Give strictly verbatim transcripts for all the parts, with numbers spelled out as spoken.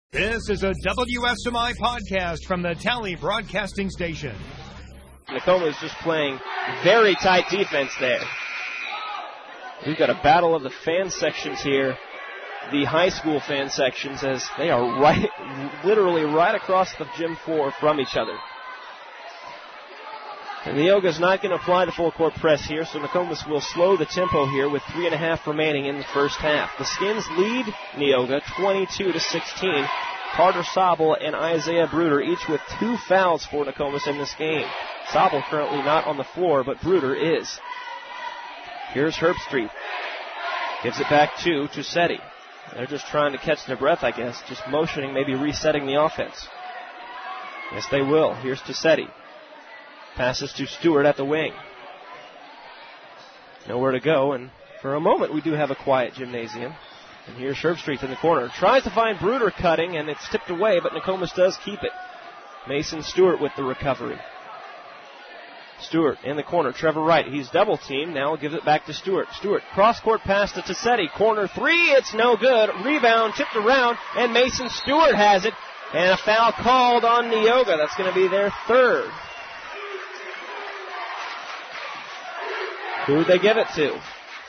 This is a W S M I podcast from the Tally Broadcasting Station. Nakoma is just playing very tight defense there. We've got a battle of the fan sections here, the high school fan sections, as they are right, literally right across the gym floor from each other. And Neoga's not going to apply the full court press here, so Nokomis will slow the tempo here with three and a half remaining in the first half. The Skins lead Neoga twenty-two to sixteen. Carter Sobel and Isaiah Bruder each with two fouls for Nokomis in this game. Sobel currently not on the floor, but Bruder is. Here's Herbstreit. Gives it back to Tusetti. They're just trying to catch their breath, I guess, just motioning, maybe resetting the offense. Yes, they will. Here's Tusetti. Passes to Stewart at the wing. Nowhere to go, and for a moment we do have a quiet gymnasium. And here's Herbstreit in the corner. Tries to find Bruder cutting, and it's tipped away, but Nokomis does keep it. Mason Stewart with the recovery. Stewart in the corner. Trevor Wright. He's double teamed. Now gives it back to Stewart. Stewart, cross-court pass to Tusetti. Corner three. It's no good. Rebound tipped around, and Mason Stewart has it. And a foul called on Neoga. That's going to be their third. Who would they give it to?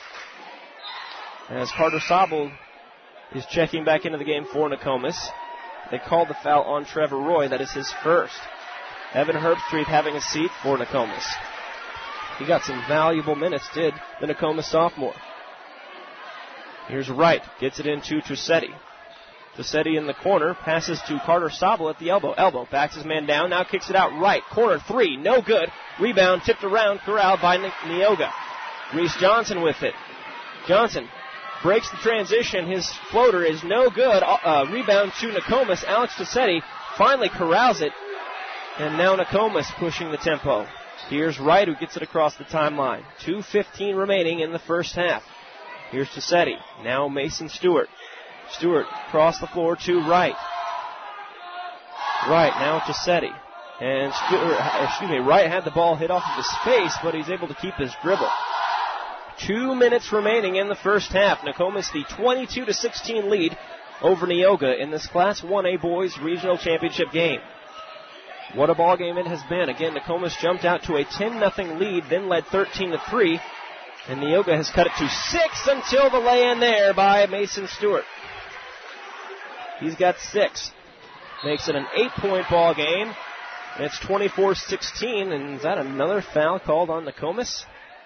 As Carter Sobel is checking back into the game for Nokomis. They called the foul on Trevor Roy. That is his first. Evan Herbstreit having a seat for Nokomis. He got some valuable minutes, did the Nokomis sophomore. Here's Wright. Gets it into Tusetti. Tusetti in the corner. Passes to Carter Sobel at the elbow. Elbow. Backs his man down. Now kicks it out right. Corner three. No good. Rebound tipped around. Corralled by Neoga. Reese Johnson with it. Johnson breaks the transition. His floater is no good. Uh, rebound to Nokomis. Alex Tusetti finally corrals it. And now Nokomis pushing the tempo. Here's Wright who gets it across the timeline. two fifteen remaining in the first half. Here's Tusetti. Now Mason Stewart. Stewart across the floor to Wright. Wright now Tusetti. And Stewart, excuse me, Wright had the ball hit off of his face, but he's able to keep his dribble. Two minutes remaining in the first half. Nokomis the twenty-two to sixteen lead over Neoga in this Class one A Boys Regional Championship game. What a ball game it has been. Again, Nokomis jumped out to a ten nothing lead, then led thirteen to three. And Neoga has cut it to six until the lay-in there by Mason Stewart. He's got six. Makes it an eight-point ball game. And it's twenty-four sixteen. And is that another foul called on Nokomis?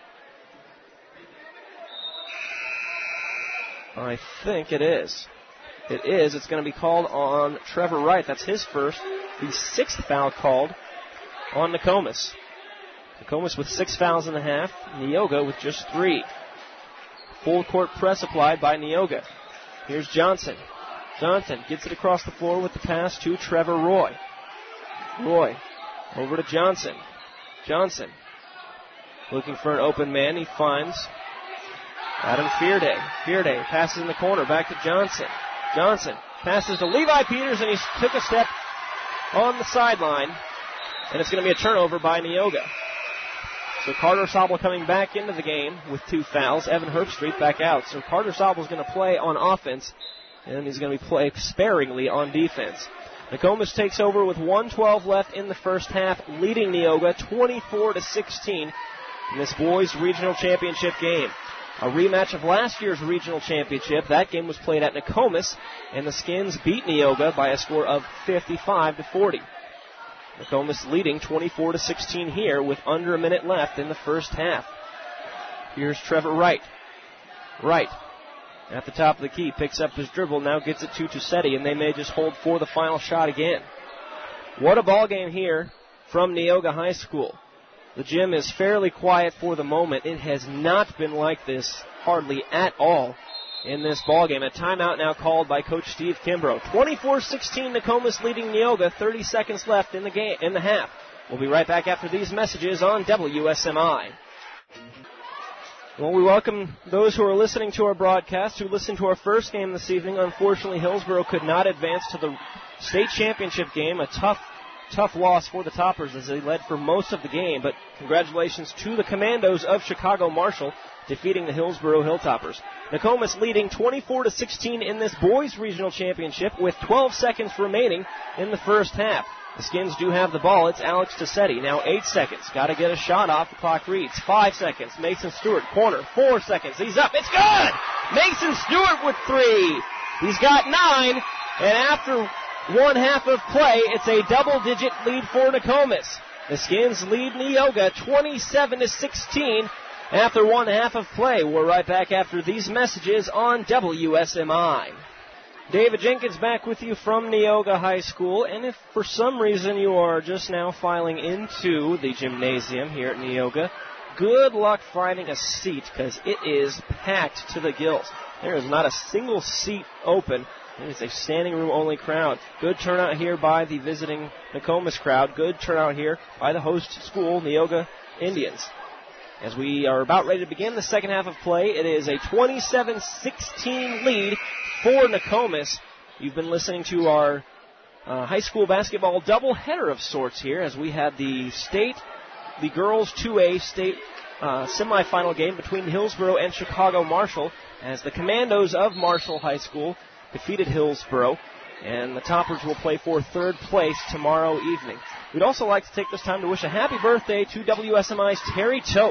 I think it is. It is. It's going to be called on Trevor Wright. That's his first. The sixth foul called on Nokomis. Nokomis with six fouls in the half. Neoga with just three. Full court press applied by Neoga. Here's Johnson. Johnson gets it across the floor with the pass to Trevor Roy. Roy over to Johnson. Johnson looking for an open man. He finds Adam Fearday. Fearday passes in the corner back to Johnson. Johnson passes to Levi Peters, and he took a step on the sideline, and it's going to be a turnover by Neoga. So Carter Sobel coming back into the game with two fouls. Evan Herbstreit back out. So Carter Sobel is going to play on offense, and he's going to be play sparingly on defense. Nokomis takes over with one twelve left in the first half, leading Neoga twenty-four to sixteen in this boys regional championship game. A rematch of last year's regional championship. That game was played at Nokomis, and the Skins beat Neoga by a score of fifty-five to forty. Nokomis leading twenty-four to sixteen here with under a minute left in the first half. Here's Trevor Wright. Wright at the top of the key picks up his dribble, now gets it to Tusetti, and they may just hold for the final shot again. What a ball game here from Neoga High School. The gym is fairly quiet for the moment. It has not been like this hardly at all in this ballgame. A timeout now called by Coach Steve Kimbrough. twenty-four sixteen, Nokomis leading Neoga. thirty seconds left in the game, in the half. We'll be right back after these messages on W S M I. Well, we welcome those who are listening to our broadcast, who listened to our first game this evening. Unfortunately, Hillsborough could not advance to the state championship game. A tough Tough loss for the Toppers as they led for most of the game, but congratulations to the Commandos of Chicago Marshall. defeating the Hillsboro Hilltoppers. Nokomis leading twenty-four to sixteen in this boys regional championship with twelve seconds remaining in the first half. The Skins do have the ball. It's Alex Tassetti. Now eight seconds. Got to get a shot off. The clock reads. Five seconds. Mason Stewart, corner. Four seconds. He's up. It's good! Mason Stewart with three. He's got nine. And after one half of play, it's a double-digit lead for Nokomis. The Skins lead Neoga twenty-seven to sixteen after one half of play. We're right back after these messages on W S M I. David Jenkins back with you from Neoga High School, and if for some reason you are just now filing into the gymnasium here at Neoga, good luck finding a seat because it is packed to the gills. There is not a single seat open. It is a standing room only crowd. Good turnout here by the visiting Nokomis crowd. Good turnout here by the host school, Neoga Indians. As we are about ready to begin the second half of play, it is a twenty-seven sixteen lead for Nokomis. You've been listening to our uh, high school basketball doubleheader of sorts here as we had the state, the girls two A state uh, semifinal game between Hillsboro and Chicago Marshall as the Commandos of Marshall High School defeated Hillsboro, and the Toppers will play for third place tomorrow evening. We'd also like to take this time to wish a happy birthday to W S M I's Terry Tote.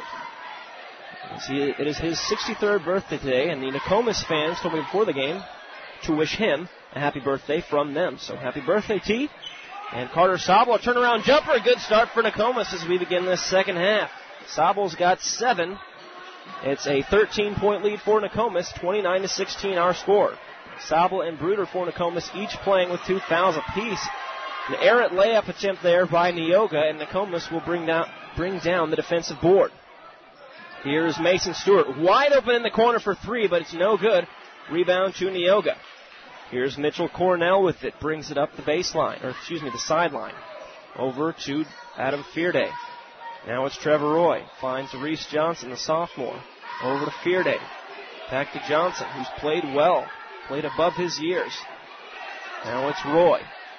It is his sixty-third birthday today, and the Nokomis fans told me before the game to wish him a happy birthday from them. So happy birthday, T. And Carter Sobel, a turnaround jumper, a good start for Nokomis as we begin this second half. Sobel's got seven. It's a thirteen-point lead for Nokomis, twenty-nine to sixteen our score. Sobel and Bruder for Nokomis each playing with two fouls apiece. An errant layup attempt there by Neoga, and Nokomis will bring down, bring down the defensive board. Here's Mason Stewart, wide open in the corner for three, but it's no good. Rebound to Neoga. Here's Mitchell Cornell with it, brings it up the baseline, or excuse me, the sideline. Over to Adam Fearday. Now it's Trevor Roy, finds Reese Johnson, the sophomore. Over to Fearday. Back to Johnson, who's played well, played above his years. Now it's Roy.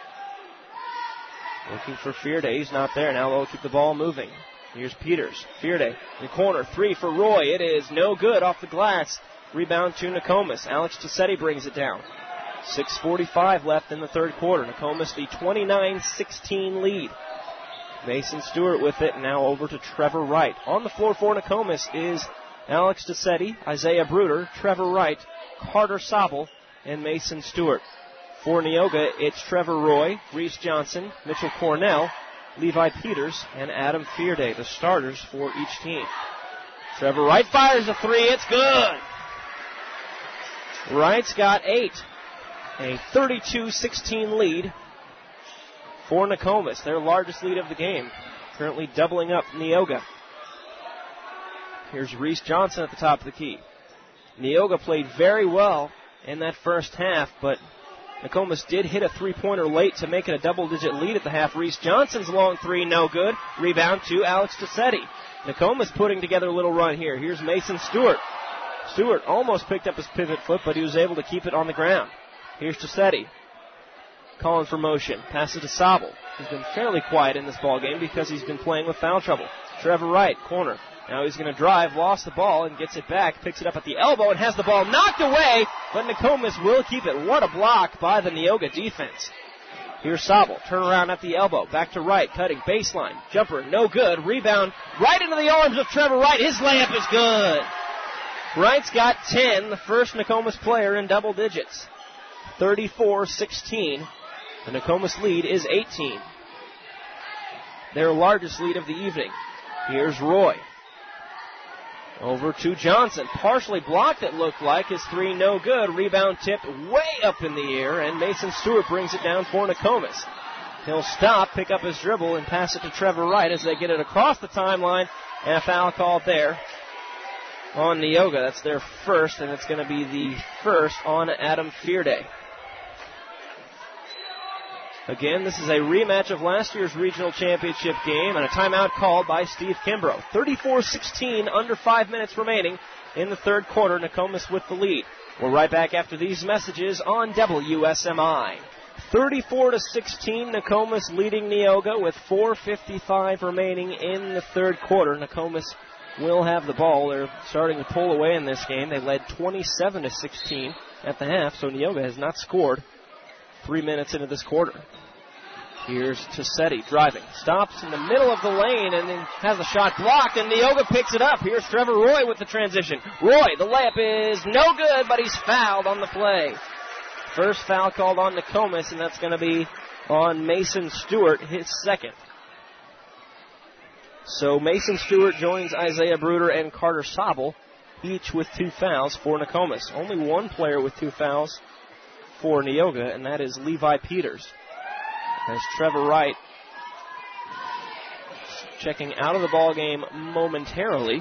Looking for Fearday, he's not there. Now they'll keep the ball moving. Here's Peters. Fearday in the corner. Three for Roy. It is no good off the glass. Rebound to Nokomis. Alex Tassetti brings it down. six forty-five left in the third quarter. Nokomis the twenty-nine sixteen lead. Mason Stewart with it. Now over to Trevor Wright. On the floor for Nokomis is Alex Tassetti, Isaiah Bruder, Trevor Wright, Carter Sobel, and Mason Stewart. For Neoga, it's Trevor Roy, Reese Johnson, Mitchell Cornell, Levi Peters, and Adam Fearday, the starters for each team. Trevor Wright fires a three. It's good. Wright's got eight. A thirty-two sixteen lead for Nokomis, their largest lead of the game. Currently doubling up Neoga. Here's Reese Johnson at the top of the key. Neoga played very well in that first half, but Nokomis did hit a three-pointer late to make it a double-digit lead at the half. Reese Johnson's long three, no good. Rebound to Alex Tassetti. Nokomis putting together a little run here. Here's Mason Stewart. Stewart almost picked up his pivot foot, but he was able to keep it on the ground. Here's Tassetti. Calling for motion. Passes to Sobel. He's been fairly quiet in this ball game because he's been playing with foul trouble. Trevor Wright, corner. Now he's going to drive, lost the ball, and gets it back. Picks it up at the elbow and has the ball knocked away, but Nokomis will keep it. What a block by the Neoga defense. Here's Sobel, turn around at the elbow. Back to Wright, cutting, baseline. Jumper, no good. Rebound right into the arms of Trevor Wright. His layup is good. Wright's got ten, the first Nokomis player in double digits. thirty-four sixteen. The Nokomis lead is eighteen. Their largest lead of the evening. Here's Roy. Over to Johnson. Partially blocked, it looked like. His three no good. Rebound tipped way up in the air, and Mason Stewart brings it down for Nokomis. He'll stop, pick up his dribble, and pass it to Trevor Wright as they get it across the timeline, and a foul called there on Neoga. That's their first, and it's going to be the first on Adam Fearday. Again, this is a rematch of last year's regional championship game, and a timeout called by Steve Kimbrough. thirty-four sixteen, under five minutes remaining in the third quarter. Nokomis with the lead. We're right back after these messages on W S M I. thirty-four to sixteen, Nokomis leading Neoga with four fifty-five remaining in the third quarter. Nokomis will have the ball. They're starting to pull away in this game. They led twenty-seven to sixteen at the half, so Neoga has not scored three minutes into this quarter. Here's Tassetti driving. Stops in the middle of the lane and then has a shot blocked, and Neoga picks it up. Here's Trevor Roy with the transition. Roy, the layup is no good, but he's fouled on the play. First foul called on Nokomis, and that's going to be on Mason Stewart, his second. So Mason Stewart joins Isaiah Bruder and Carter Sobel, each with two fouls for Nokomis. Only one player with two fouls for Neoga, and that is Levi Peters. As Trevor Wright checking out of the ball game momentarily.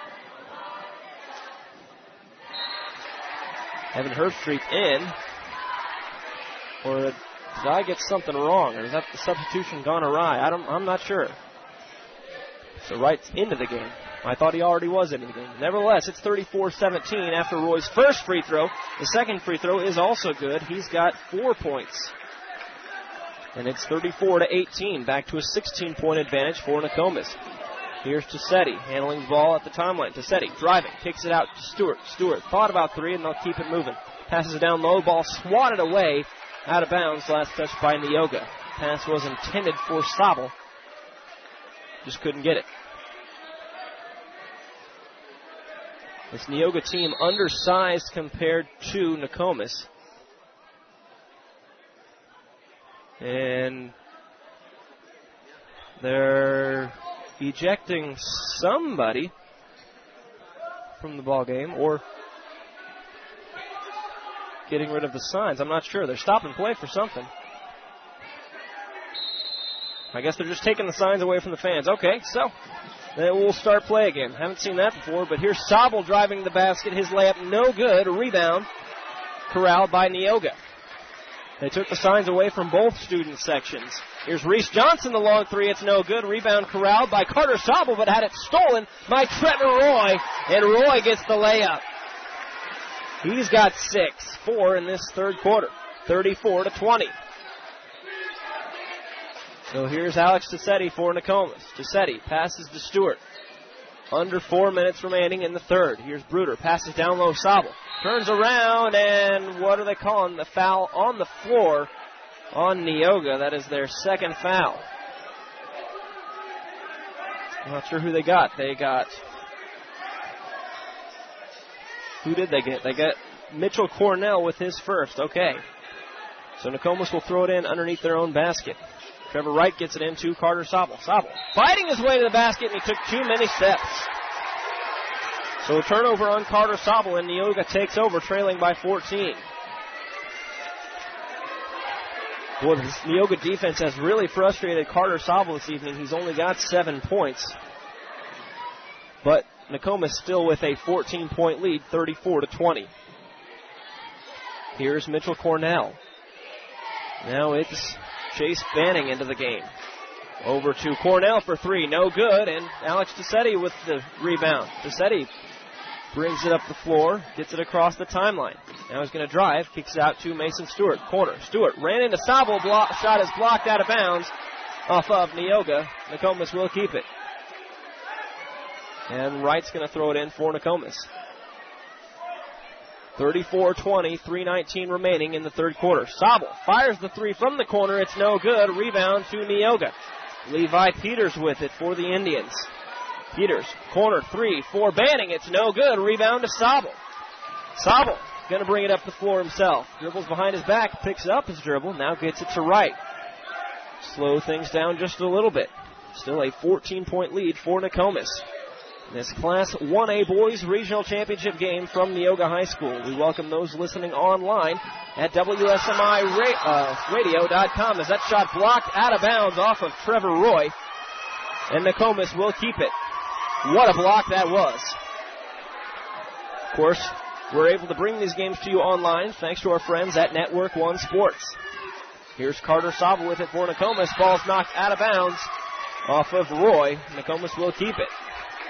Evan Herbstreit in. Or did I get something wrong? Or is that the substitution gone awry? I don't, I'm not sure. So Wright's into the game. I thought he already was into the game. Nevertheless, it's thirty-four seventeen after Roy's first free throw. The second free throw is also good. He's got four points. And it's thirty-four to eighteen, back to a sixteen-point advantage for Nokomis. Here's Tassetti handling the ball at the timeline. Tassetti driving, kicks it out to Stewart. Stewart thought about three, and they'll keep it moving. Passes it down low, ball swatted away, out of bounds, last touch by Neoga. Pass was intended for Sobel. Just couldn't get it. This Neoga team undersized compared to Nokomis. And they're ejecting somebody from the ball game or getting rid of the signs. I'm not sure. They're stopping play for something. I guess they're just taking the signs away from the fans. Okay, so then we'll start play again. Haven't seen that before, but here's Sobel driving the basket. His layup no good. A rebound corralled by Neoga. They took the signs away from both student sections. Here's Reese Johnson, the long three. It's no good. Rebound corralled by Carter Sobel, but had it stolen by Trevor Roy, and Roy gets the layup. He's got six, four in this third quarter, thirty-four to twenty. So here's Alex Tassetti for Nokomis. Tassetti passes to Stewart. Under four minutes remaining in the third. Here's Bruder, passes down low, Sobel. Turns around, and what are they calling? The foul on the floor on Neoga. That is their second foul. I'm not sure who they got. They got... Who did they get? They got Mitchell Cornell with his first. Okay. So Nokomis will throw it in underneath their own basket. Trevor Wright gets it into Carter Sobel. Sobel fighting his way to the basket, and he took too many steps. So a turnover on Carter Sobel, and Neoga takes over, trailing by fourteen. Boy, this Neoga defense has really frustrated Carter Sobel this evening. He's only got seven points. But Nokomis still with a fourteen-point lead, thirty-four to twenty. Here's Mitchell Cornell. Now it's Chase Banning into the game. Over to Cornell for three, no good, and Alex Tassetti with the rebound. Tassetti brings it up the floor, gets it across the timeline. Now he's going to drive, kicks it out to Mason Stewart. Corner, Stewart ran into Sobel, block, shot is blocked out of bounds off of Neoga. Nokomis will keep it. And Wright's going to throw it in for Nokomis. thirty-four twenty, three nineteen remaining in the third quarter. Sobel fires the three from the corner. It's no good. Rebound to Neoga. Levi Peters with it for the Indians. Peters, corner three for Banning. It's no good. Rebound to Sobel. Sobel going to bring it up the floor himself. Dribbles behind his back, picks up his dribble, now gets it to Wright. Slow things down just a little bit. Still a fourteen-point lead for Nokomis. This Class one A Boys Regional Championship game from Neoga High School. We welcome those listening online at W S M I radio dot com as that shot blocked out of bounds off of Trevor Roy. And Nokomis will keep it. What a block that was. Of course, we're able to bring these games to you online thanks to our friends at Network One Sports. Here's Carter Sobel with it for Nokomis. Ball's knocked out of bounds off of Roy. Nokomis will keep it.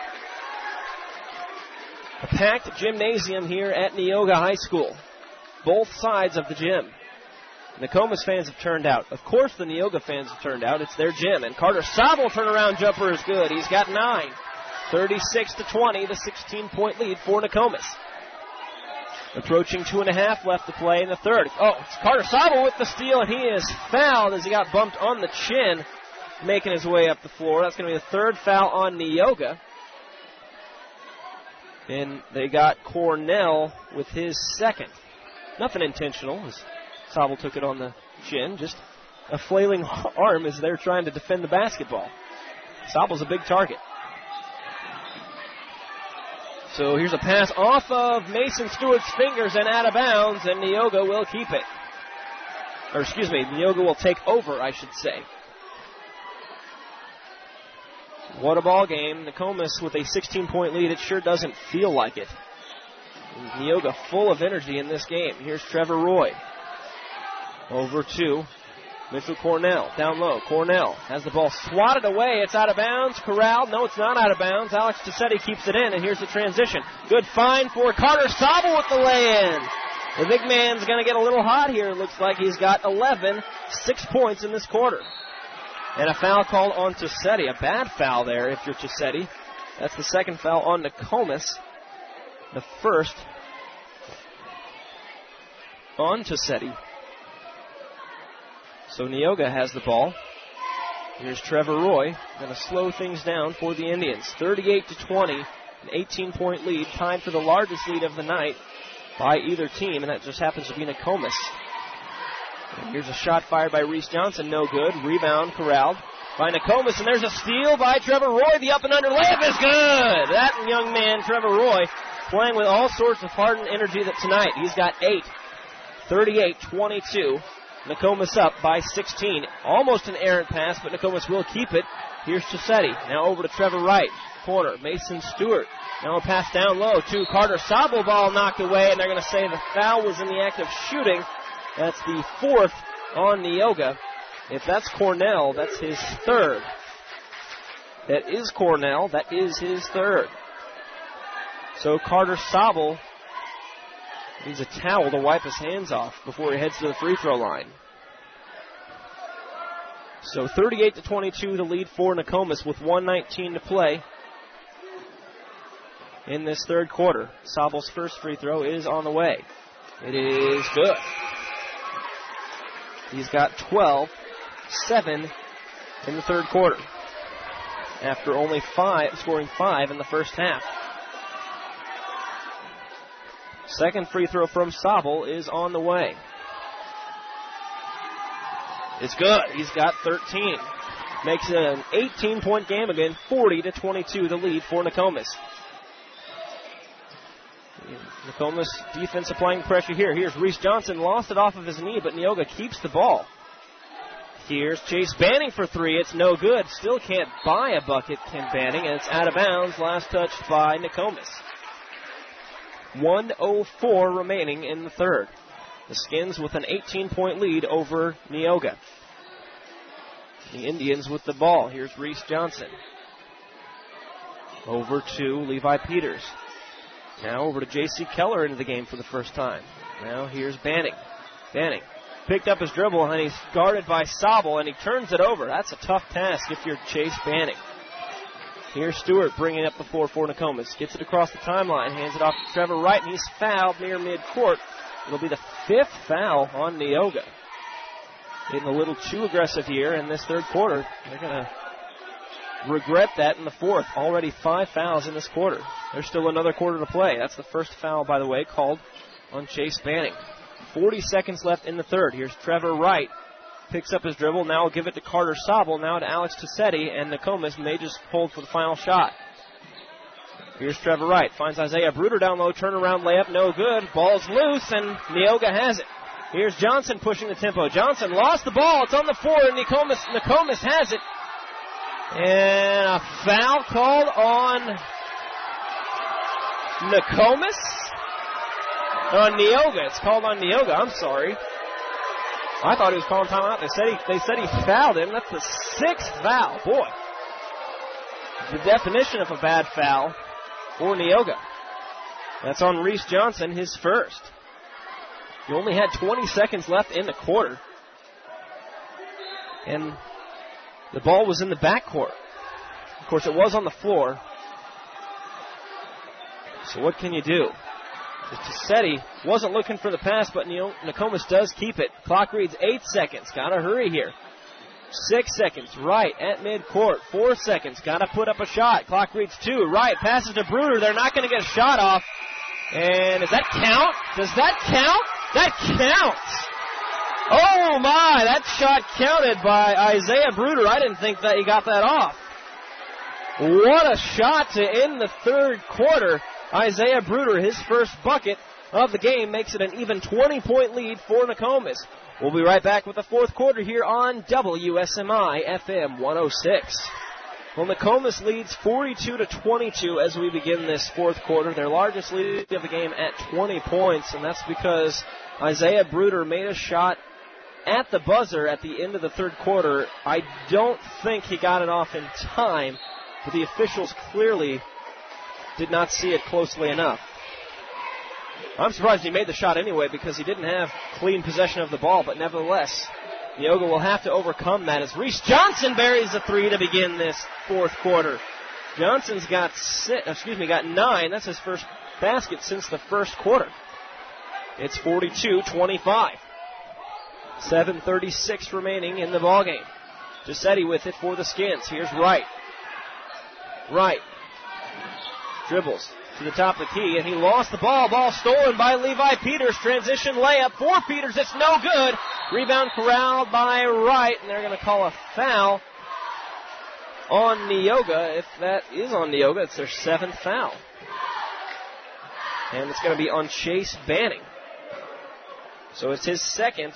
A packed gymnasium here at Neoga High School. Both sides of the gym. Nokomis fans have turned out. Of course the Neoga fans have turned out. It's their gym. And Carter Sobel turnaround jumper is good. He's got nine. thirty-six to twenty, the sixteen-point lead for Nokomis. Approaching two and a half left to play in the third. Oh, it's Carter Sobel with the steal, and he is fouled as he got bumped on the chin, making his way up the floor. That's going to be the third foul on Neoga. And they got Cornell with his second. Nothing intentional as Sobel took it on the chin, just a flailing arm as they're trying to defend the basketball. Sobel's a big target. So here's a pass off of Mason Stewart's fingers and out of bounds, and Neoga will keep it. Or excuse me, Neoga will take over, I should say. What a ball game. Nokomis with a sixteen-point lead. It sure doesn't feel like it. And Neoga full of energy in this game. Here's Trevor Roy. Over to Mitchell Cornell. Down low. Cornell has the ball swatted away. It's out of bounds. Corralled. No, it's not out of bounds. Alex Giuseppe keeps it in, and here's the transition. Good find for Carter Sobel with the lay-in. The big man's going to get a little hot here. It looks like he's got eleven, six points in this quarter. And a foul called on Giuseppe. A bad foul there if you're Giuseppe. That's the second foul on Nokomis. The first on Giuseppe. So Neoga has the ball. Here's Trevor Roy. Going to slow things down for the Indians. thirty-eight to twenty, an eighteen-point lead, tied for the largest lead of the night by either team, and that just happens to be Nokomis. And here's a shot fired by Reese Johnson, no good. Rebound corralled by Nokomis, and there's a steal by Trevor Roy. The up and under layup is good. That young man, Trevor Roy, playing with all sorts of heart and energy that tonight. He's got eight. thirty-eight twenty-two. Nokomis up by sixteen. Almost an errant pass, but Nokomis will keep it. Here's Giuseppe. Now over to Trevor Wright. Corner. Mason Stewart. Now a pass down low to Carter Sobel. Ball knocked away, and they're going to say the foul was in the act of shooting. That's the fourth on Neoga. If that's Cornell, that's his third. That is Cornell. That is his third. So Carter Sobel needs a towel to wipe his hands off before he heads to the free throw line. So thirty-eight to twenty-two, the lead for Nokomis with one nineteen to play in this third quarter. Sobel's first free throw is on the way. It is good. He's got twelve, seven in the third quarter after only five, scoring five in the first half. Second free throw from Sobel is on the way. It's good. He's got thirteen. Makes it an eighteen-point game again, forty to twenty-two, the lead for Nokomis. Nokomis defense applying pressure here. Here's Reese Johnson, lost it off of his knee, but Neoga keeps the ball. Here's Chase Banning for three. It's no good. Still can't buy a bucket, Ken Banning, and it's out of bounds. Last touch by Nokomis. one oh four remaining in the third. The Skins with an eighteen-point lead over Neoga. The Indians with the ball. Here's Reese Johnson. Over to Levi Peters. Now over to J C Keller into the game for the first time. Now here's Banning. Banning picked up his dribble, and he's guarded by Sobel, and he turns it over. That's a tough task if you're Chase Banning. Here's Stewart bringing up the floor for Nokomis. Gets it across the timeline, hands it off to Trevor Wright, and he's fouled near midcourt. It'll be the fifth foul on Neoga. Getting a little too aggressive here in this third quarter. They're going to regret that in the fourth. Already five fouls in this quarter. There's still another quarter to play. That's the first foul, by the way, called on Chase Banning. forty seconds left in the third. Here's Trevor Wright. Picks up his dribble. Now will give it to Carter Sobel. Now to Alex Giuseppe, and Nokomis may just hold for the final shot. Here's Trevor Wright. Finds Isaiah Bruder down low. Turnaround layup. No good. Ball's loose, and Neoga has it. Here's Johnson pushing the tempo. Johnson lost the ball. It's on the floor, and Nokomis, Nokomis has it. And a foul called on Nokomis? On Neoga. It's called on Neoga. I'm sorry. I thought he was calling timeout. They said he, they said he fouled him. That's the sixth foul. Boy. The definition of a bad foul for Neoga. That's on Reese Johnson, his first. He only had twenty seconds left in the quarter. And the ball was in the backcourt. Of course, it was on the floor. So what can you do? Tassetti wasn't looking for the pass, but Nokomis does keep it. Clock reads eight seconds. Got to hurry here. Six seconds. Wright at midcourt. Four seconds. Got to put up a shot. Clock reads two. Wright passes to Bruder. They're not going to get a shot off. And does that count? Does that count? That counts. Oh, my. That shot counted by Isaiah Bruder. I didn't think that he got that off. What a shot to end the third quarter. Isaiah Bruder, his first bucket of the game, makes it an even twenty-point lead for Nokomis. We'll be right back with the fourth quarter here on W S M I F M one oh six. Well, Nokomis leads forty-two to twenty-two as we begin this fourth quarter. Their largest lead of the game at twenty points, and that's because Isaiah Bruder made a shot at the buzzer at the end of the third quarter. I don't think he got it off in time, but the officials clearly did not see it closely enough. I'm surprised he made the shot anyway because he didn't have clean possession of the ball, but nevertheless, Neoga will have to overcome that as Reese Johnson buries a three to begin this fourth quarter. Johnson's got six, excuse me, got nine. That's his first basket since the first quarter. It's forty-two twenty-five. seven thirty-six remaining in the ballgame. Tassetti with it for the Skins. Here's Wright. Wright dribbles to the top of the key, and he lost the ball. Ball stolen by Levi Peters. Transition layup for Peters. It's no good. Rebound corralled by Wright, and they're going to call a foul on Neoga. If that is on Neoga, it's their seventh foul. And it's going to be on Chase Banning. So it's his second.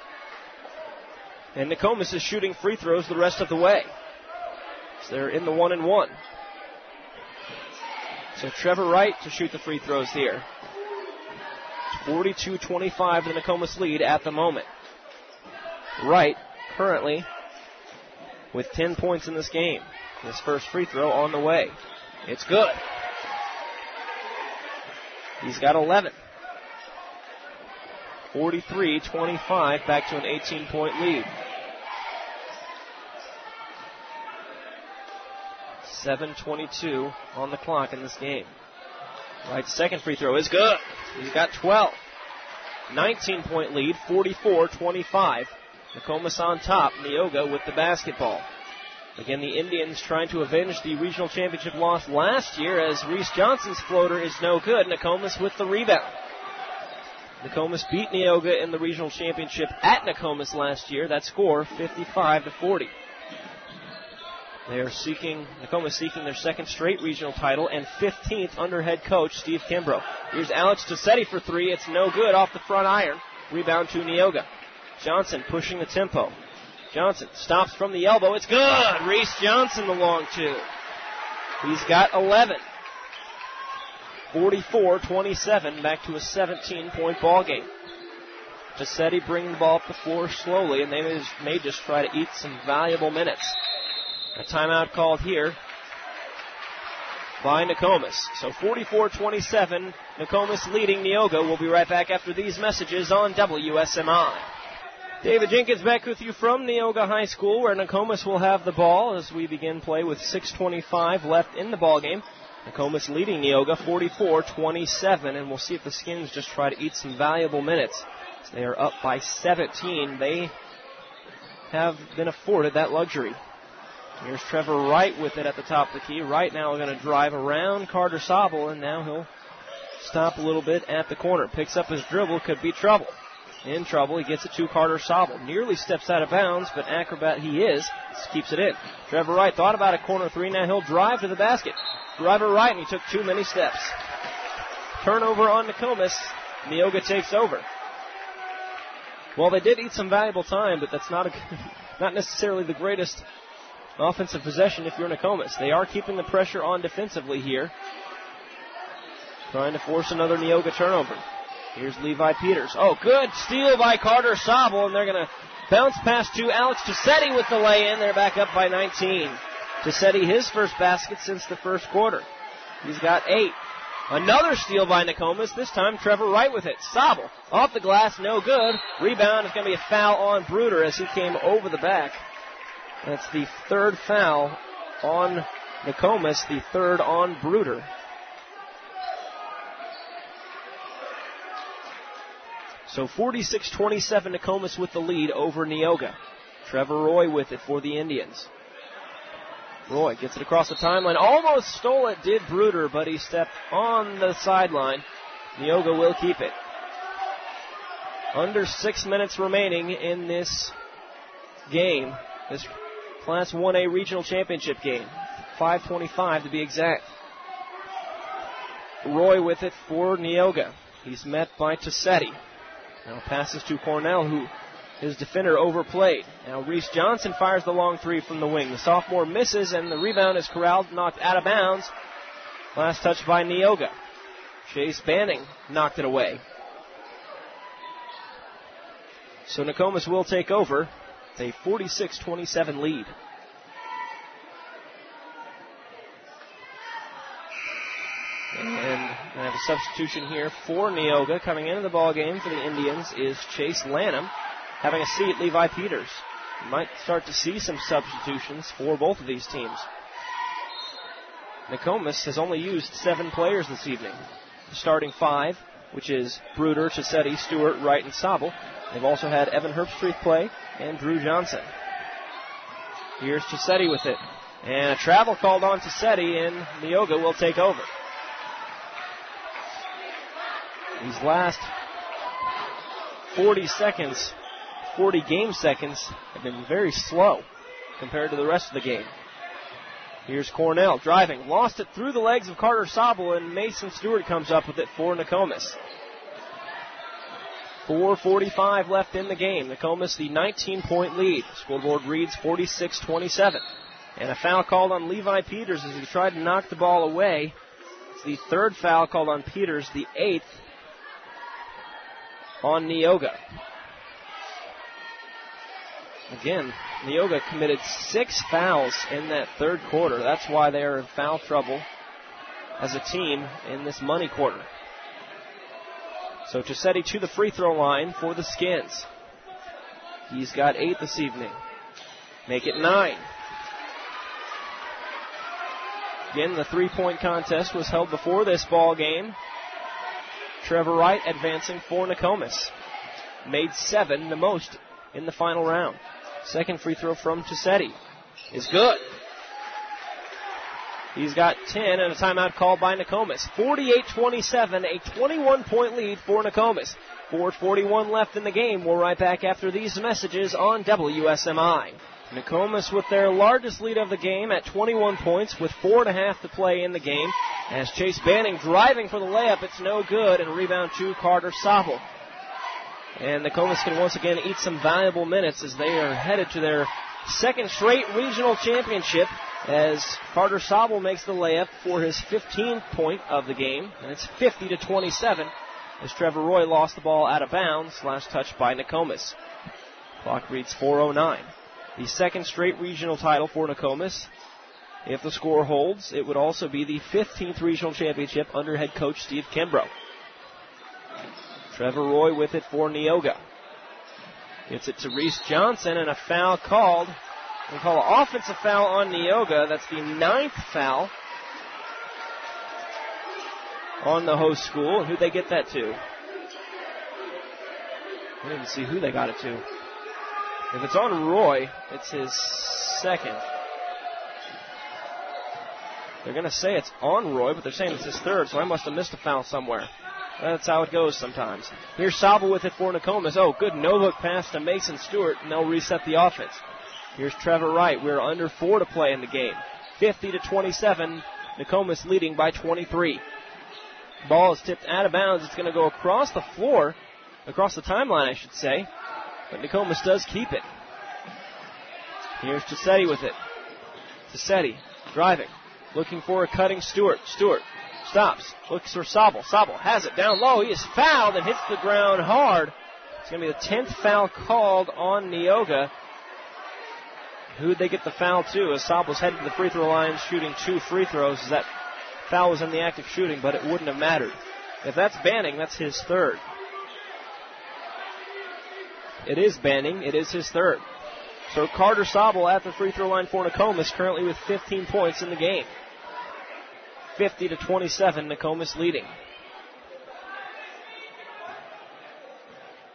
And Nokomis is shooting free throws the rest of the way. So they're in the one and one. So Trevor Wright to shoot the free throws here. forty-two twenty-five, the Nokomis lead at the moment. Wright currently with ten points in this game. His first free throw on the way. It's good. He's got eleven. forty-three twenty-five, back to an eighteen-point lead. seven twenty-two on the clock in this game. Wright's second free throw is good. He's got twelve. nineteen-point lead, forty-four twenty-five. Nokomis on top, Neoga with the basketball. Again, the Indians trying to avenge the regional championship loss last year as Reese Johnson's floater is no good. Nokomis with the rebound. Nokomis beat Neoga in the regional championship at Nokomis last year. That score, fifty-five to forty. They are seeking, Nokomis seeking their second straight regional title and fifteenth under head coach Steve Kimbrough. Here's Alex Tassetti for three. It's no good off the front iron. Rebound to Neoga. Johnson pushing the tempo. Johnson stops from the elbow. It's good. Reese Johnson the long two. He's got eleven. forty-four twenty-seven, back to a seventeen-point ball game. Tassetti bringing the ball up the floor slowly, and they may just, may just try to eat some valuable minutes. A timeout called here by Nokomis. So forty-four twenty-seven, Nokomis leading Neoga. We'll be right back after these messages on W S M I. David Jenkins back with you from Neoga High School, where Nokomis will have the ball as we begin play with six twenty-five left in the ballgame. Nokomis leading Neoga forty-four twenty-seven, and we'll see if the Skins just try to eat some valuable minutes. As they are up by seventeen. They have been afforded that luxury. Here's Trevor Wright with it at the top of the key. Wright now going to drive around Carter Sobel, and now he'll stop a little bit at the corner. Picks up his dribble, could be trouble. In trouble, he gets it to Carter Sobel. Nearly steps out of bounds, but acrobat he is. Just keeps it in. Trevor Wright thought about a corner three. Now he'll drive to the basket. Driver right, and he took too many steps. Turnover on Nokomis. Neoga takes over. Well, they did eat some valuable time, but that's not a, not necessarily the greatest offensive possession if you're Nokomis. They are keeping the pressure on defensively here. Trying to force another Neoga turnover. Here's Levi Peters. Oh, good steal by Carter Sobel, and they're going to bounce pass to Alex Tassetti with the lay-in. They're back up by nineteen. Tassetti, his first basket since the first quarter. He's got eight. Another steal by Nokomis, this time Trevor Wright with it. Sobel off the glass, no good. Rebound is going to be a foul on Bruder as he came over the back. That's the third foul on Nokomis, the third on Bruder. So forty-six twenty-seven, Nokomis with the lead over Neoga. Trevor Roy with it for the Indians. Roy gets it across the timeline. Almost stole it, did Bruder, but he stepped on the sideline. Neoga will keep it. Under six minutes remaining in this game, this Class one A Regional Championship game. five twenty-five to be exact. Roy with it for Neoga. He's met by Tassetti. Now passes to Cornell, who his defender overplayed. Now Reese Johnson fires the long three from the wing. The sophomore misses, and the rebound is corralled, knocked out of bounds. Last touch by Neoga. Chase Banning knocked it away. So Nokomis will take over. A forty-six twenty-seven lead. And I have a substitution here for Neoga. Coming into the ball game for the Indians is Chase Lanham, having a seat, Levi Peters. You might start to see some substitutions for both of these teams. Nokomis has only used seven players this evening. The starting five, which is Bruder, Tassetti, Stewart, Wright, and Sobel. They've also had Evan Herbstreit play and Drew Johnson. Here's Tassetti with it. And a travel called on Tassetti, and Neoga will take over. These last forty seconds, forty game seconds, have been very slow compared to the rest of the game. Here's Cornell driving. Lost it through the legs of Carter Sobel, and Mason Stewart comes up with it for Nokomis. four forty-five left in the game. Nokomis the nineteen-point lead. Scoreboard reads forty-six twenty-seven. And a foul called on Levi Peters as he tried to knock the ball away. It's the third foul called on Peters, the eighth on Neoga. Again, Neoga committed six fouls in that third quarter. That's why they are in foul trouble as a team in this money quarter. So Tassetti to the free throw line for the Skins. He's got eight this evening. Make it nine. Again, the three-point contest was held before this ball game. Trevor Wright advancing for Nokomis. Made seven, the most in the final round. Second free throw from Tassetti is good. He's got ten and a timeout called by Nokomis. forty-eight twenty-seven, a twenty-one-point lead for Nokomis. four forty-one left in the game. We'll right back after these messages on W S M I. Nokomis with their largest lead of the game at twenty-one points with four and a half to play in the game. As Chase Banning driving for the layup, it's no good, and rebound to Carter Sobel. And Nokomis can once again eat some valuable minutes as they are headed to their second straight regional championship, as Carter Sobel makes the layup for his fifteenth point of the game, and it's fifty to twenty-seven as Trevor Roy lost the ball out of bounds. Last touch by Nokomis. Clock reads four oh nine. The second straight regional title for Nokomis. If the score holds, it would also be the fifteenth regional championship under head coach Steve Kimbrough. Trevor Roy with it for Neoga. Gets it to Reese Johnson, and a foul called. We call an offensive foul on Neoga. That's the ninth foul on the host school. And who'd they get that to? I didn't see who they got it to. If it's on Roy, it's his second. They're going to say it's on Roy, but they're saying it's his third, so I must have missed a foul somewhere. That's how it goes sometimes. Here's Sobel with it for Nokomis. Oh, good no-look pass to Mason Stewart, and they'll reset the offense. Here's Trevor Wright. We're under four to play in the game. fifty to twenty-seven, Nokomis leading by twenty-three. Ball is tipped out of bounds. It's going to go across the floor, across the timeline, I should say. But Nokomis does keep it. Here's Tassetti with it. Tassetti driving, looking for a cutting Stewart. Stewart stops, looks for Sobel. Sobel has it down low. He is fouled and hits the ground hard. It's going to be the tenth foul called on Neoga. Who'd they get the foul to? As Sobel's headed to the free throw line, shooting two free throws. As that foul was in the act of shooting, but it wouldn't have mattered. If that's Banning, that's his third. It is Banning. It is his third. So Carter Sobel at the free throw line for Nokomis, currently with fifteen points in the game. fifty to twenty-seven, Nokomis leading.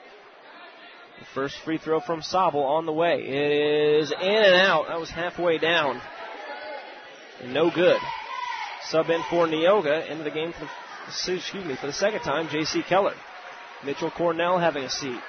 first free throw from Sobel on the way. It is in and out. That was halfway down. No good. Sub in for Neoga into the game for the, excuse me, for the second time, J C Keller. Mitchell Cornell having a seat.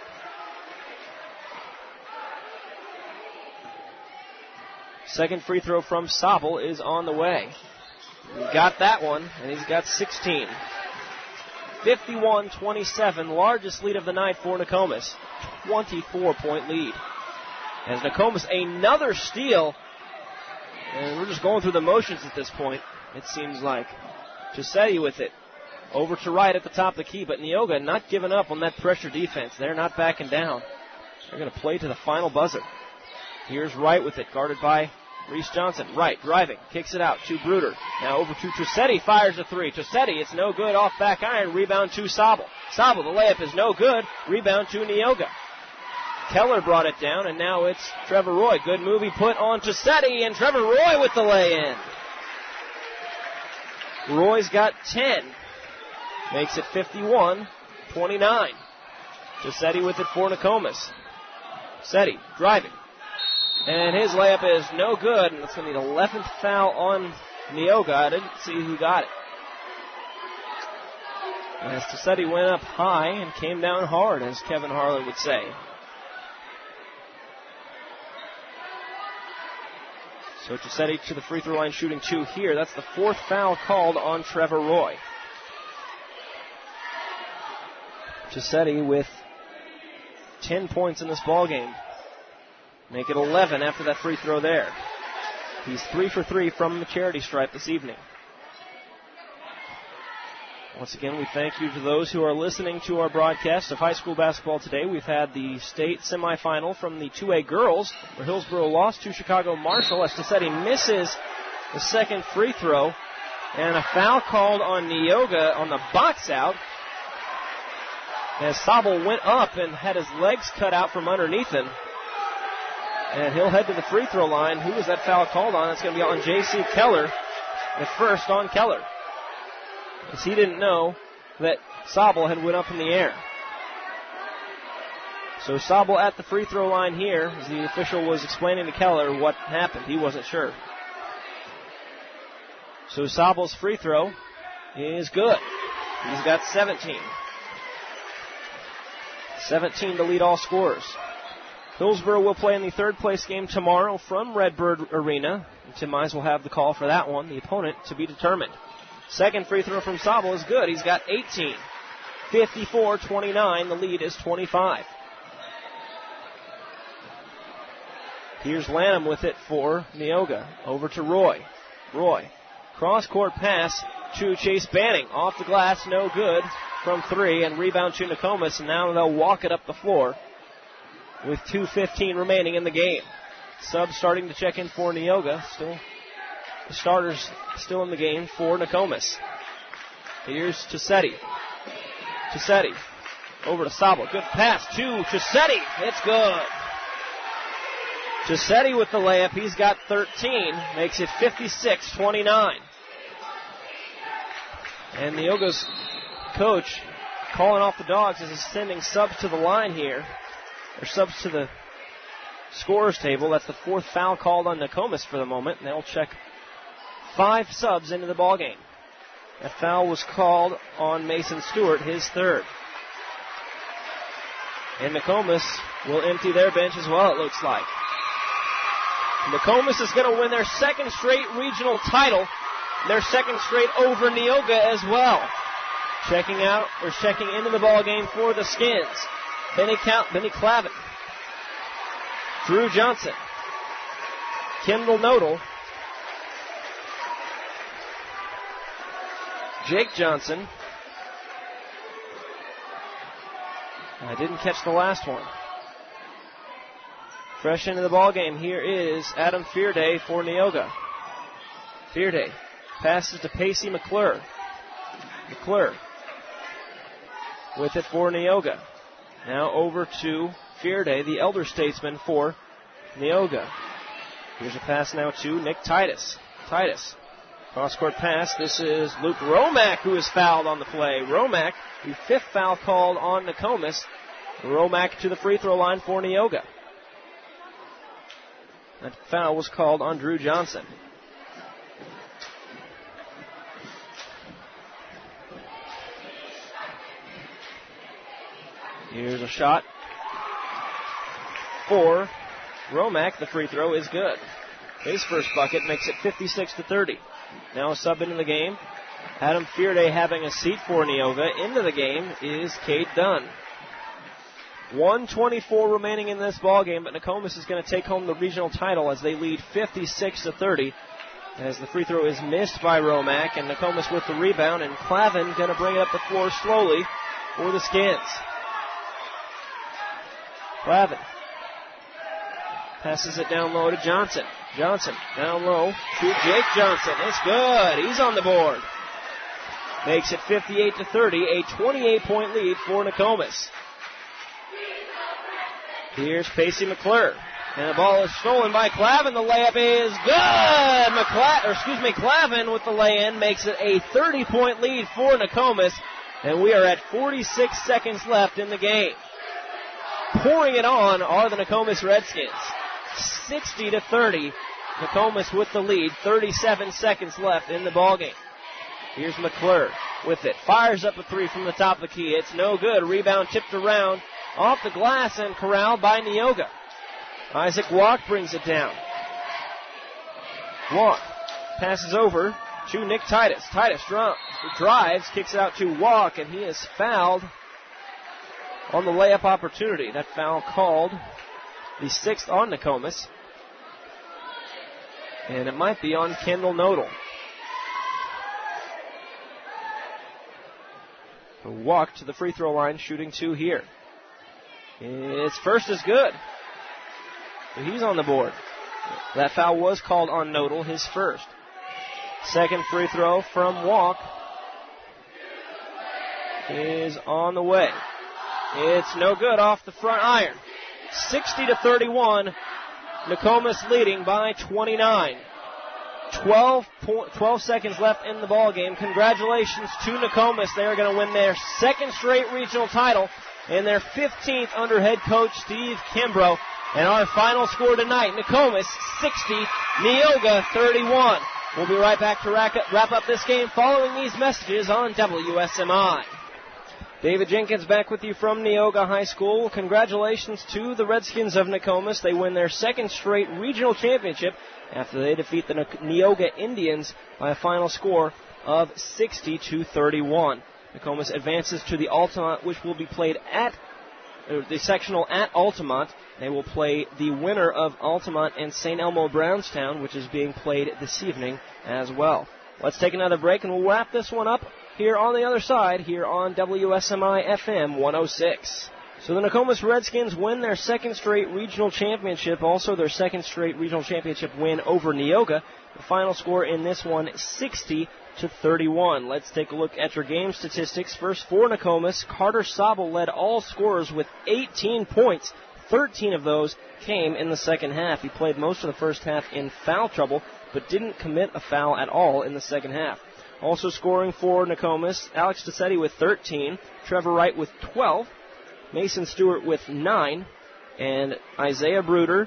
Second free throw from Sobel is on the way. He got that one, and he's got sixteen. fifty-one twenty-seven, largest lead of the night for Nokomis. twenty-four point lead. As Nokomis, another steal. And we're just going through the motions at this point, it seems like. Giuseppe with it. Over to right at the top of the key, but Neoga not giving up on that pressure defense. They're not backing down. They're going to play to the final buzzer. Here's Wright with it, guarded by Reese Johnson. Wright driving, kicks it out to Bruder. Now over to Trussetti, fires a three. Trussetti, it's no good, off back iron, rebound to Sobel. Sobel, the layup is no good, rebound to Neoga. Keller brought it down, and now it's Trevor Roy. Good move he put on Trussetti, and Trevor Roy with the lay-in. Roy's got ten. Makes it fifty-one twenty-nine. Trussetti with it for Nokomis. Setti driving. And his layup is no good, and it's going to be the eleventh foul on Neoga. I didn't see who got it. As Trussetti went up high and came down hard, as Kevin Harlan would say. So Trussetti to the free throw line shooting two here. That's the fourth foul called on Trevor Roy. Trussetti with ten points in this ballgame. Make it eleven after that free throw there. He's three for three from the charity stripe this evening. Once again, we thank you to those who are listening to our broadcast of high school basketball today. We've had the state semifinal from the two A girls, where Hillsboro lost to Chicago Marshall as Trussetti misses the second free throw. And a foul called on Neoga on the box out, as Sobel went up and had his legs cut out from underneath him. And he'll head to the free throw line. Who was that foul called on? It's going to be on J C Keller. The first on Keller, as he didn't know that Sobel had went up in the air. So Sobel at the free throw line here, as the official was explaining to Keller what happened. He wasn't sure. So Sobel's free throw is good. He's got seventeen. seventeen to lead all scorers. Hillsboro will play in the third place game tomorrow from Redbird Arena. And Tim Mize will have the call for that one, the opponent to be determined. Second free throw from Sobel is good. He's got eighteen. fifty-four twenty-nine. The lead is twenty-five. Here's Lanham with it for Neoga. Over to Roy. Roy. Cross-court pass to Chase Banning. Off the glass, no good from three. And rebound to Nokomis. And now they'll walk it up the floor with two fifteen remaining in the game. Sub starting to check in for Neoga. Still, the starters still in the game for Nokomis. Here's Trussetti. Trussetti over to Sobel. Good pass to Trussetti. It's good. Trussetti with the layup. He's got thirteen. Makes it fifty-six twenty-nine. And Neoga's coach calling off the dogs as he's sending subs to the line here. Or subs to the scorers table. That's the fourth foul called on Nokomis for the moment. And they'll check five subs into the ballgame. That foul was called on Mason Stewart, his third. And Nokomis will empty their bench as well, it looks like. Nokomis is going to win their second straight regional title. Their second straight over Neoga as well. Checking out, or checking into the ballgame for the Skins. Benny, Count, Benny Clavin, Drew Johnson, Kendall Nodal, Jake Johnson. I didn't catch the last one. Fresh into the ballgame, here is Adam Fearday for Neoga. Fearday passes to Pacey McClure. McClure with it for Neoga. Now over to Fearday, the elder statesman for Neoga. Here's a pass now to Nick Titus. Titus, cross-court pass. This is Luke Romack who is fouled on the play. Romack, the fifth foul called on Nokomis, Romack to the free throw line for Neoga. That foul was called on Drew Johnson. Here's a shot for Romack. The free throw is good. His first bucket makes it fifty-six to thirty. Now a sub into the game. Adam Fearday having a seat for Neoga. Into the game is Cade Dunn. one twenty-four remaining in this ball game, but Nokomis is going to take home the regional title as they lead fifty-six to thirty. As the free throw is missed by Romack, and Nokomis with the rebound, and Clavin going to bring it up the floor slowly for the Skins. Clavin passes it down low to Johnson. Johnson down low to Jake Johnson. It's good. He's on the board. Makes it fifty-eight to thirty, a twenty-eight point lead for Nokomis. Here's Pacey McClure. And the ball is stolen by Clavin. The layup is good. McCla- or excuse me, Clavin with the lay-in makes it a thirty point lead for Nokomis. And we are at forty-six seconds left in the game. Pouring it on are the Nokomis Redskins. sixty to thirty. Nokomis with the lead. thirty-seven seconds left in the ballgame. Here's McClure with it. Fires up a three from the top of the key. It's no good. Rebound tipped around off the glass and corralled by Neoga. Isaac Walk brings it down. Walk passes over to Nick Titus. Titus dri- drives, kicks it out to Walk, and he is fouled on the layup opportunity. That foul called the sixth on Nokomis. And it might be on Kendall Nodal. Walk to the free throw line, shooting two here. His first is good. So he's on the board. That foul was called on Nodal, his first. Second free throw from Walk is on the way. It's no good off the front iron. sixty to thirty-one. Nokomis leading by twenty-nine. twelve, twelve seconds left in the ball game. Congratulations to Nokomis. They are going to win their second straight regional title and their fifteenth under head coach Steve Kimbrough. And our final score tonight, Nokomis sixty, Neoga thirty-one. We'll be right back to wrap up this game following these messages on W S M I. David Jenkins back with you from Neoga High School. Congratulations to the Redskins of Nokomis. They win their second straight regional championship after they defeat the Neoga Indians by a final score of sixty to thirty-one. Nokomis advances to the Altamont, which will be played at uh, the sectional at Altamont. They will play the winner of Altamont and Saint Elmo Brownstown, which is being played this evening as well. Let's take another break, and we'll wrap this one up here on the other side, here on W S M I F M one oh six. So the Nokomis Redskins win their second straight regional championship, also their second straight regional championship win over Neoga. The final score in this one, sixty to thirty-one. Let's take a look at your game statistics. First for Nokomis, Carter Sobel led all scorers with eighteen points. thirteen of those came in the second half. He played most of the first half in foul trouble, but didn't commit a foul at all in the second half. Also scoring for Nokomis, Alex DeSetti with thirteen, Trevor Wright with twelve, Mason Stewart with nine, and Isaiah Bruder,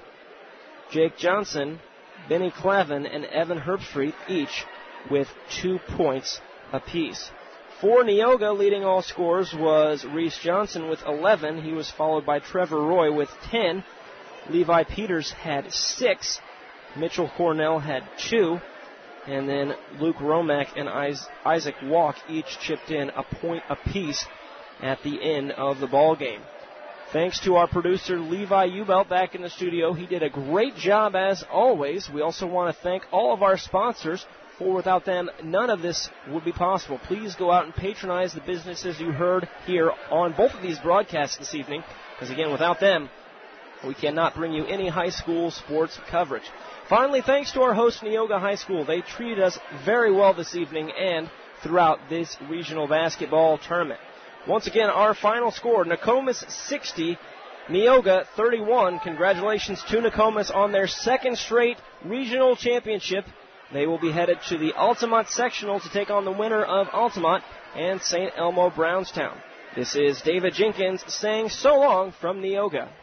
Jake Johnson, Benny Clavin, and Evan Herbstreit each with two points apiece. For Neoga, leading all scorers was Reese Johnson with eleven. He was followed by Trevor Roy with ten. Levi Peters had six. Mitchell Cornell had two. And then Luke Romack and Isaac Walk each chipped in a point apiece at the end of the ball game. Thanks to our producer Levi Ubelt back in the studio. He did a great job as always. We also want to thank all of our sponsors, for without them, none of this would be possible. Please go out and patronize the businesses you heard here on both of these broadcasts this evening, because again, without them, we cannot bring you any high school sports coverage. Finally, thanks to our host, Neoga High School. They treated us very well this evening and throughout this regional basketball tournament. Once again, our final score, Nokomis sixty, Neoga thirty-one. Congratulations to Nokomis on their second straight regional championship. They will be headed to the Altamont sectional to take on the winner of Altamont and Saint Elmo Brownstown. This is David Jenkins saying so long from Neoga.